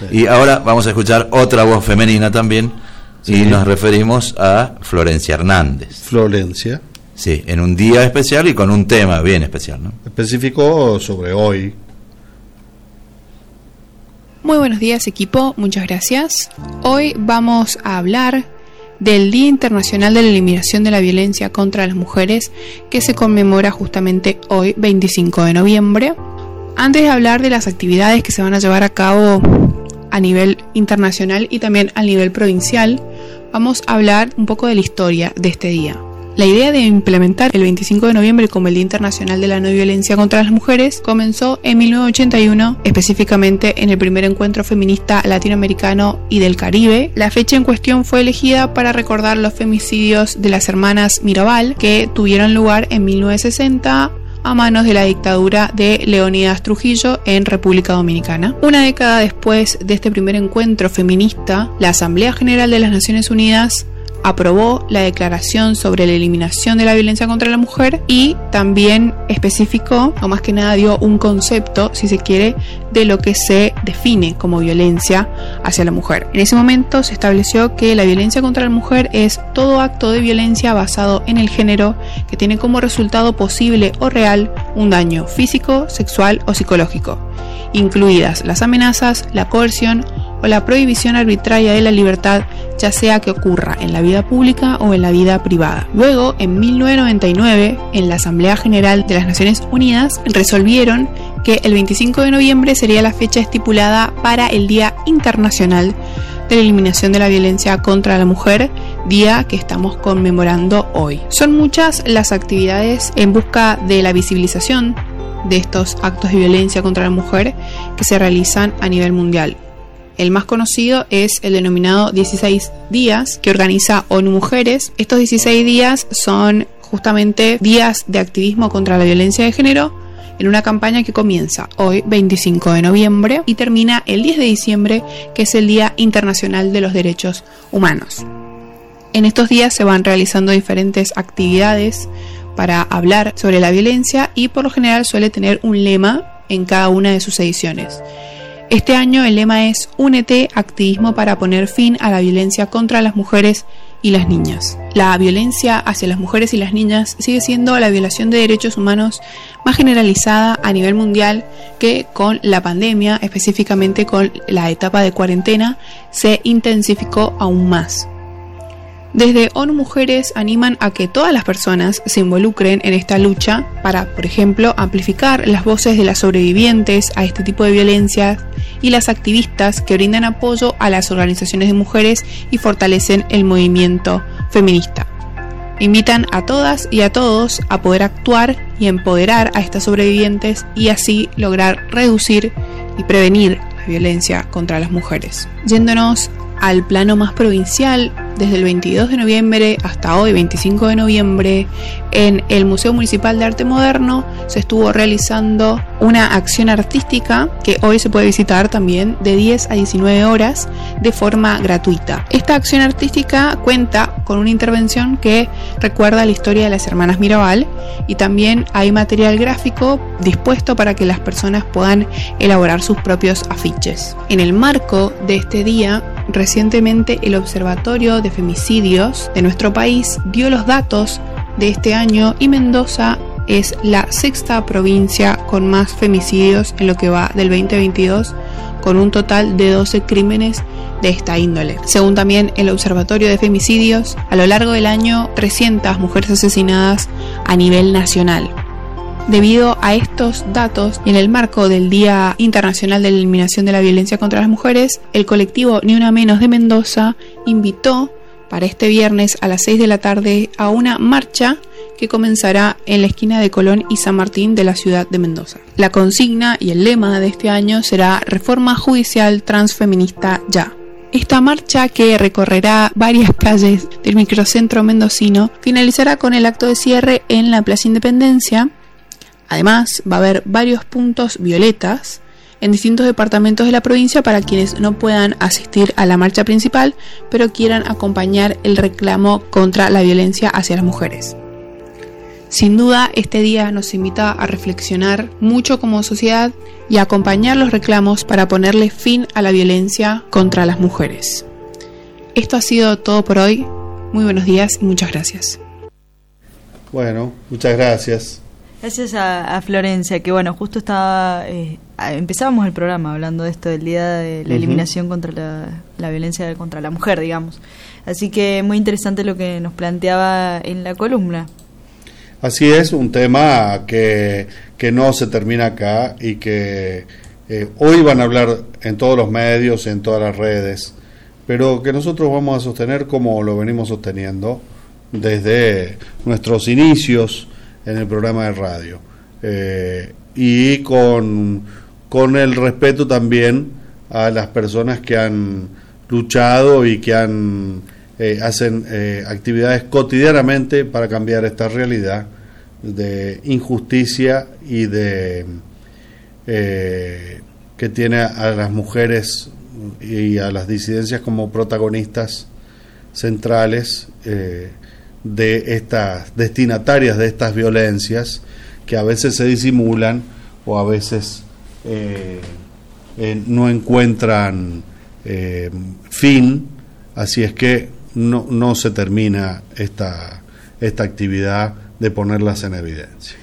Sí. Y ahora vamos a escuchar otra voz femenina también, y nos referimos a Florencia Hernández. Florencia. Sí, en un día especial y con un tema bien especial, ¿no? Específico sobre hoy. Muy buenos días, equipo, muchas gracias. Hoy vamos a hablar del Día Internacional de la Eliminación de la Violencia contra las Mujeres, que se conmemora justamente hoy, 25 de noviembre. Antes de hablar de las actividades que se van a llevar a cabo a nivel internacional y también a nivel provincial, vamos a hablar un poco de la historia de este día. La idea de implementar el 25 de noviembre como el Día Internacional de la No Violencia contra las Mujeres comenzó en 1981, específicamente en el primer encuentro feminista latinoamericano y del Caribe. La fecha en cuestión fue elegida para recordar los femicidios de las hermanas Mirabal, que tuvieron lugar en 1960 a manos de la dictadura de Leónidas Trujillo en República Dominicana. Una década después de este primer encuentro feminista, la Asamblea General de las Naciones Unidas aprobó la Declaración sobre la Eliminación de la Violencia contra la Mujer y también especificó, o más que nada dio un concepto, si se quiere, de lo que se define como violencia hacia la mujer. En ese momento se estableció que la violencia contra la mujer es todo acto de violencia basado en el género que tiene como resultado posible o real un daño físico, sexual o psicológico, incluidas las amenazas, la coerción o la prohibición arbitraria de la libertad, ya sea que ocurra en la vida pública o en la vida privada. Luego, en 1999, en la Asamblea General de las Naciones Unidas, resolvieron que el 25 de noviembre sería la fecha estipulada para el Día Internacional de la Eliminación de la Violencia contra la Mujer, día que estamos conmemorando hoy. Son muchas las actividades en busca de la visibilización de estos actos de violencia contra la mujer que se realizan a nivel mundial. El más conocido es el denominado 16 días que organiza ONU Mujeres. Estos 16 días son justamente días de activismo contra la violencia de género en una campaña que comienza hoy, 25 de noviembre, y termina el 10 de diciembre, que es el Día Internacional de los Derechos Humanos. En estos días se van realizando diferentes actividades para hablar sobre la violencia y por lo general suele tener un lema en cada una de sus ediciones. Este año el lema es Únete, activismo para poner fin a la violencia contra las mujeres y las niñas. La violencia hacia las mujeres y las niñas sigue siendo la violación de derechos humanos más generalizada a nivel mundial, que con la pandemia, específicamente con la etapa de cuarentena, se intensificó aún más. Desde ONU Mujeres animan a que todas las personas se involucren en esta lucha para, por ejemplo, amplificar las voces de las sobrevivientes a este tipo de violencia y las activistas que brindan apoyo a las organizaciones de mujeres y fortalecen el movimiento feminista. Invitan a todas y a todos a poder actuar y empoderar a estas sobrevivientes y así lograr reducir y prevenir la violencia contra las mujeres. Yéndonos al plano más provincial, desde el 22 de noviembre hasta hoy, 25 de noviembre, en el Museo Municipal de Arte Moderno se estuvo realizando una acción artística que hoy se puede visitar también de 10 a 19 horas de forma gratuita. Esta acción artística cuenta con una intervención que recuerda la historia de las hermanas Mirabal y también hay material gráfico dispuesto para que las personas puedan elaborar sus propios afiches. En el marco de este día, recientemente el Observatorio de Femicidios de nuestro país dio los datos de este año y Mendoza es la sexta provincia con más femicidios en lo que va del 2022, con un total de 12 crímenes de esta índole. Según también el Observatorio de Femicidios, a lo largo del año 300 mujeres asesinadas a nivel nacional. Debido a estos datos y en el marco del Día Internacional de la Eliminación de la Violencia contra las Mujeres, el colectivo Ni Una Menos de Mendoza invitó para este viernes a las 6 de la tarde a una marcha que comenzará en la esquina de Colón y San Martín de la ciudad de Mendoza. La consigna y el lema de este año será Reforma Judicial Transfeminista Ya. Esta marcha, que recorrerá varias calles del microcentro mendocino, finalizará con el acto de cierre en la Plaza Independencia. Además, va a haber varios puntos violetas en distintos departamentos de la provincia para quienes no puedan asistir a la marcha principal, pero quieran acompañar el reclamo contra la violencia hacia las mujeres. Sin duda, este día nos invita a reflexionar mucho como sociedad y a acompañar los reclamos para ponerle fin a la violencia contra las mujeres. Esto ha sido todo por hoy. Muy buenos días y muchas gracias. Bueno, muchas gracias. Gracias a Florencia, que bueno, justo estaba empezábamos el programa hablando de esto, del día de la eliminación contra la violencia contra la mujer, digamos. Así que muy interesante lo que nos planteaba en la columna. Así es, un tema que no se termina acá y que hoy van a hablar en todos los medios, en todas las redes, pero que nosotros vamos a sostener como lo venimos sosteniendo desde nuestros inicios en el programa de radio, y con el respeto también a las personas que han luchado y que hacen actividades cotidianamente para cambiar esta realidad de injusticia y de que tiene a las mujeres y a las disidencias como protagonistas centrales de estas destinatarias de estas violencias, que a veces se disimulan o a veces no encuentran fin. Así es que no se termina esta actividad de ponerlas en evidencia.